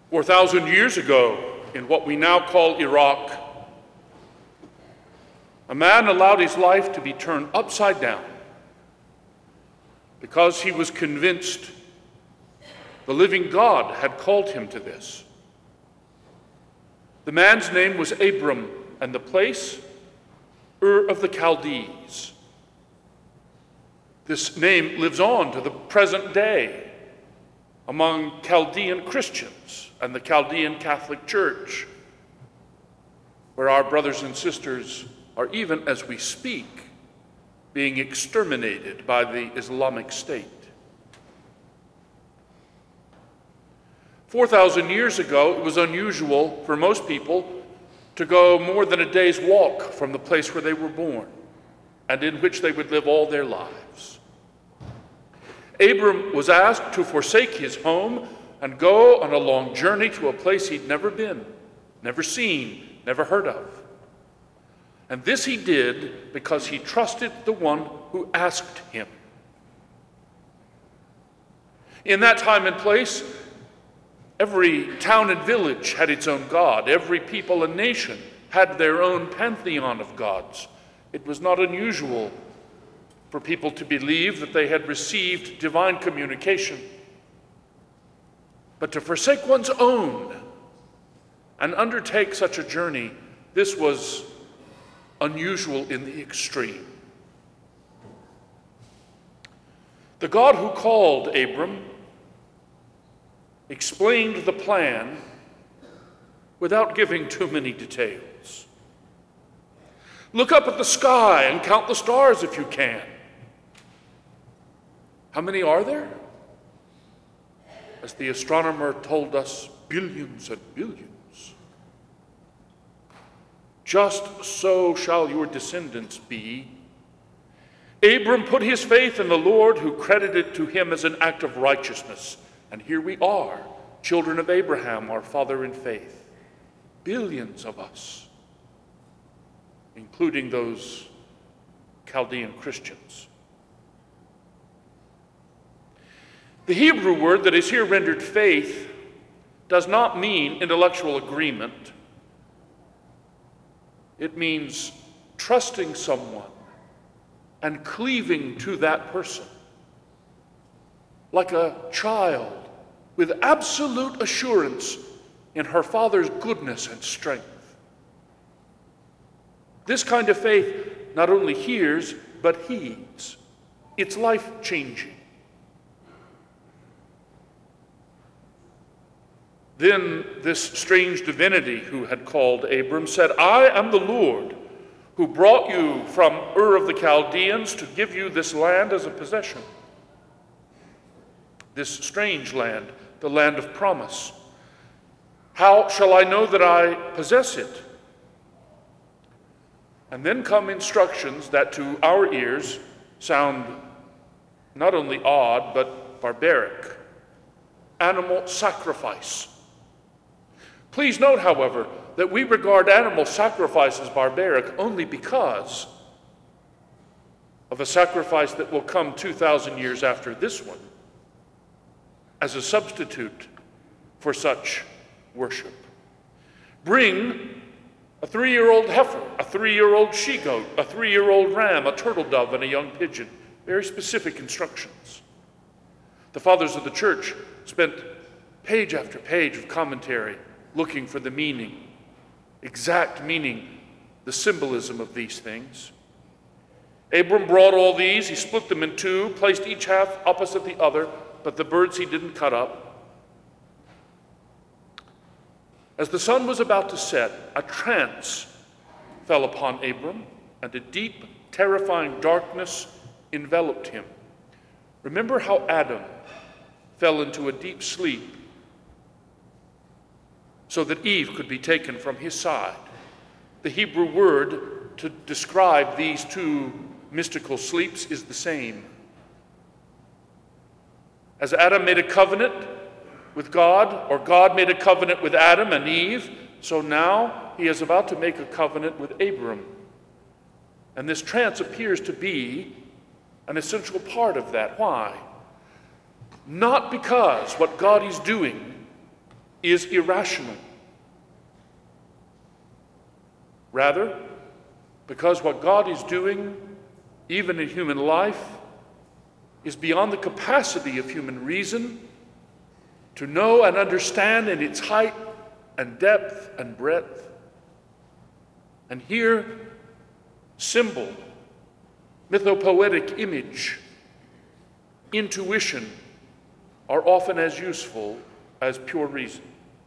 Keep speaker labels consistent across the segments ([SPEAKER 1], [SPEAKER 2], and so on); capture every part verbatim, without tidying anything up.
[SPEAKER 1] four thousand years ago, in what we now call Iraq, a man allowed his life to be turned upside down because he was convinced the living God had called him to this. The man's name was Abram, and the place, Ur of the Chaldees. This name lives on to the present day among Chaldean Christians and the Chaldean Catholic Church, where our brothers and sisters are, even as we speak, being exterminated by the Islamic State. four thousand years ago, it was unusual for most people to go more than a day's walk from the place where they were born and in which they would live all their lives. Abram was asked to forsake his home and go on a long journey to a place he'd never been, never seen, never heard of. And this he did because he trusted the one who asked him. In that time and place, every town and village had its own god. Every people and nation had their own pantheon of gods. It was not unusual for people to believe that they had received divine communication. But to forsake one's own and undertake such a journey, this was unusual in the extreme. The God who called Abram explained the plan without giving too many details. Look up at the sky and count the stars if you can. How many are there? As the astronomer told us, billions and billions. Just so shall your descendants be. Abram put his faith in the Lord, who credited to him as an act of righteousness. And here we are, children of Abraham, our father in faith. Billions of us, including those Chaldean Christians. The Hebrew word that is here rendered faith does not mean intellectual agreement. It means trusting someone and cleaving to that person, like a child with absolute assurance in her father's goodness and strength. This kind of faith not only hears, but heeds. It's life-changing. Then this strange divinity who had called Abram said, I am the Lord who brought you from Ur of the Chaldeans to give you this land as a possession. This strange land, the land of promise. How shall I know that I possess it? And then come instructions that to our ears sound not only odd, but barbaric. Animal sacrifice. Please note, however, that we regard animal sacrifice as barbaric only because of a sacrifice that will come two thousand years after this one as a substitute for such worship. Bring a three-year-old heifer, a three-year-old she-goat, a three-year-old ram, a turtle dove, and a young pigeon. Very specific instructions. The fathers of the church spent page after page of commentary looking for the meaning, exact meaning, the symbolism of these things. Abram brought all these, he split them in two, placed each half opposite the other, but the birds he didn't cut up. As the sun was about to set, a trance fell upon Abram, and a deep, terrifying darkness enveloped him. Remember how Adam fell into a deep sleep so that Eve could be taken from his side. The Hebrew word to describe these two mystical sleeps is the same. As Adam made a covenant with God, or God made a covenant with Adam and Eve, so now he is about to make a covenant with Abram. And this trance appears to be an essential part of that. Why? Not because what God is doing is irrational. Rather, because what God is doing, even in human life, is beyond the capacity of human reason to know and understand in its height and depth and breadth. And here, symbol, mythopoetic image, intuition are often as useful as pure reason.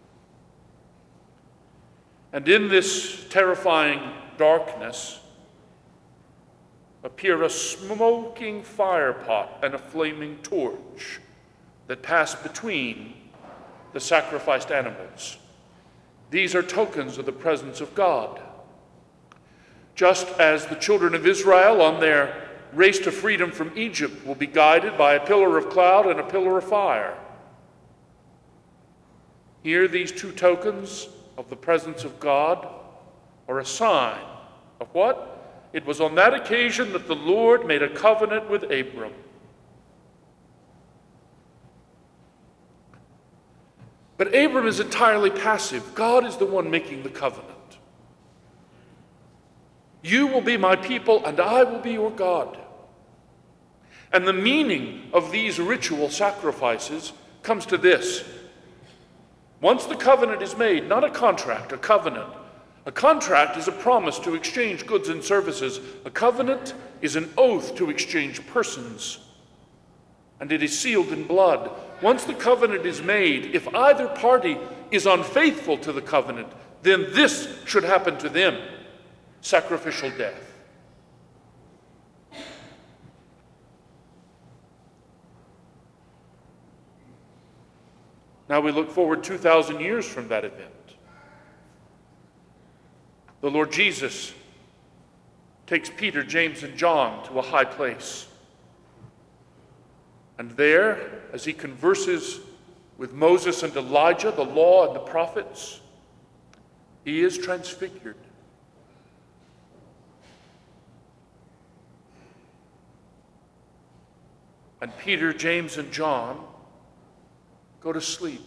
[SPEAKER 1] And in this terrifying darkness appear a smoking fire pot and a flaming torch that pass between the sacrificed animals. These are tokens of the presence of God. Just as the children of Israel on their race to freedom from Egypt will be guided by a pillar of cloud and a pillar of fire. Here, these two tokens of the presence of God are a sign of what? It was on that occasion that the Lord made a covenant with Abram. But Abram is entirely passive. God is the one making the covenant. You will be my people, and I will be your God. And the meaning of these ritual sacrifices comes to this. Once the covenant is made, not a contract, a covenant. A contract is a promise to exchange goods and services. A covenant is an oath to exchange persons. And it is sealed in blood. Once the covenant is made, if either party is unfaithful to the covenant, then this should happen to them: sacrificial death. Now we look forward two thousand years from that event. The Lord Jesus takes Peter, James, and John to a high place. And there, as he converses with Moses and Elijah, the law and the prophets, he is transfigured. And Peter, James, and John go to sleep.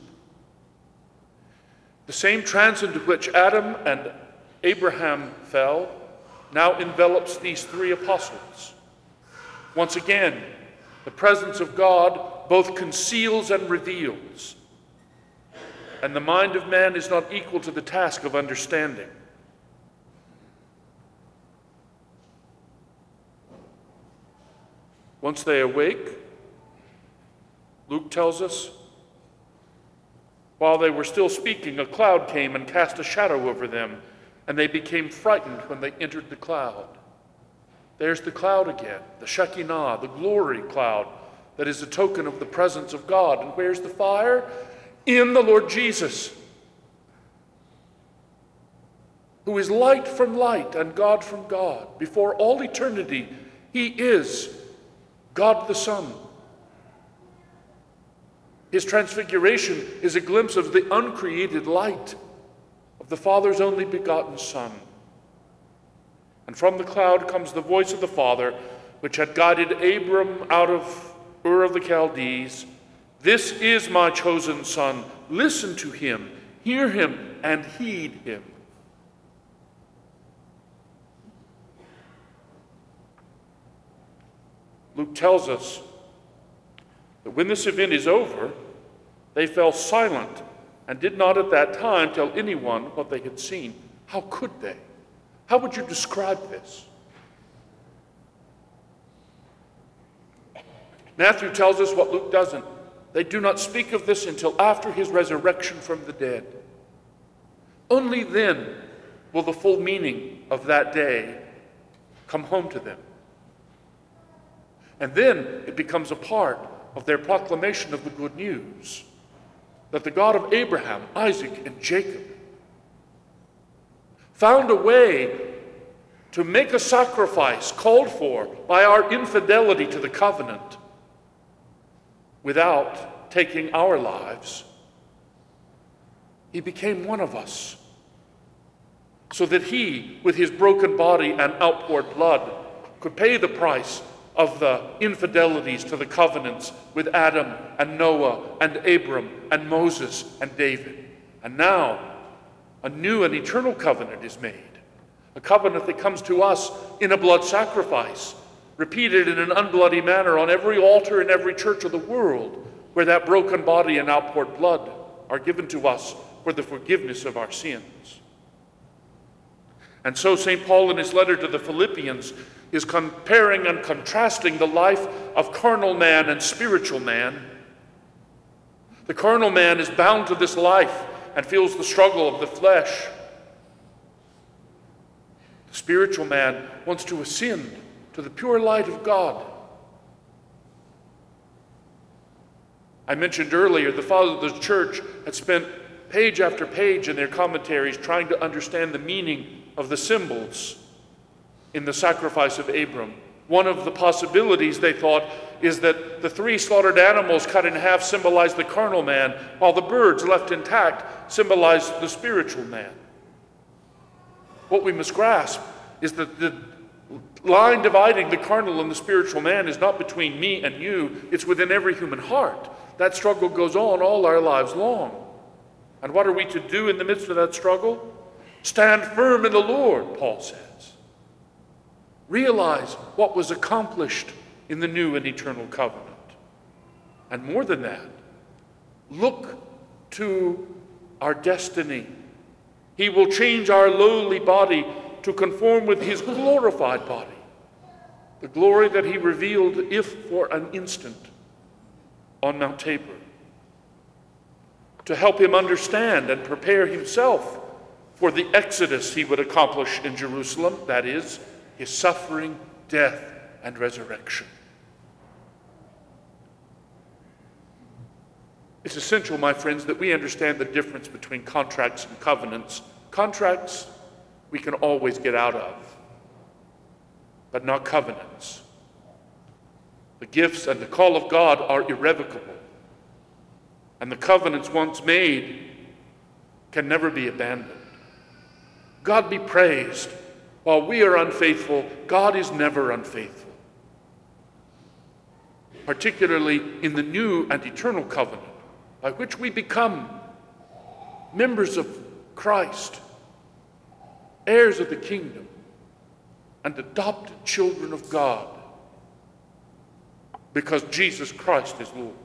[SPEAKER 1] The same trance into which Adam and Abraham fell now envelops these three apostles. Once again, the presence of God both conceals and reveals, and the mind of man is not equal to the task of understanding. Once they awake, Luke tells us, while they were still speaking, a cloud came and cast a shadow over them, and they became frightened when they entered the cloud. There's the cloud again, the Shekinah, the glory cloud that is a token of the presence of God. And where's the fire? In the Lord Jesus, who is light from light and God from God. Before all eternity, he is God the Son. His transfiguration is a glimpse of the uncreated light of the Father's only begotten Son. And from the cloud comes the voice of the Father, which had guided Abram out of Ur of the Chaldees. This is my chosen Son. Listen to him, hear him, and heed him. Luke tells us that when this event is over, they fell silent and did not at that time tell anyone what they had seen. How could they? How would you describe this? Matthew tells us what Luke doesn't. They do not speak of this until after his resurrection from the dead. Only then will the full meaning of that day come home to them. And then it becomes a part of their proclamation of the good news that the God of Abraham, Isaac, and Jacob found a way to make a sacrifice called for by our infidelity to the covenant without taking our lives. He became one of us so that he, with his broken body and outpoured blood, could pay the price of the infidelities to the covenants with Adam and Noah and Abram and Moses and David. And now, a new and eternal covenant is made, a covenant that comes to us in a blood sacrifice, repeated in an unbloody manner on every altar in every church of the world, where that broken body and outpoured blood are given to us for the forgiveness of our sins. And so Saint Paul in his letter to the Philippians is comparing and contrasting the life of carnal man and spiritual man. The carnal man is bound to this life and feels the struggle of the flesh. The spiritual man wants to ascend to the pure light of God. I mentioned earlier the fathers of the church had spent page after page in their commentaries trying to understand the meaning of the symbols in the sacrifice of Abram. One of the possibilities, they thought, is that the three slaughtered animals cut in half symbolize the carnal man, while the birds left intact symbolize the spiritual man. What we must grasp is that the line dividing the carnal and the spiritual man is not between me and you, it's within every human heart. That struggle goes on all our lives long. And what are we to do in the midst of that struggle? Stand firm in the Lord, Paul says. Realize what was accomplished in the new and eternal covenant. And more than that, look to our destiny. He will change our lowly body to conform with his glorified body, the glory that he revealed, if for an instant, on Mount Tabor, to help him understand and prepare himself for the exodus he would accomplish in Jerusalem, that is, his suffering, death, and resurrection. It's essential, my friends, that we understand the difference between contracts and covenants. Contracts we can always get out of, but not covenants. The gifts and the call of God are irrevocable, and the covenants once made can never be abandoned. God be praised. While we are unfaithful, God is never unfaithful. Particularly in the new and eternal covenant, by which we become members of Christ, heirs of the kingdom, and adopted children of God, because Jesus Christ is Lord.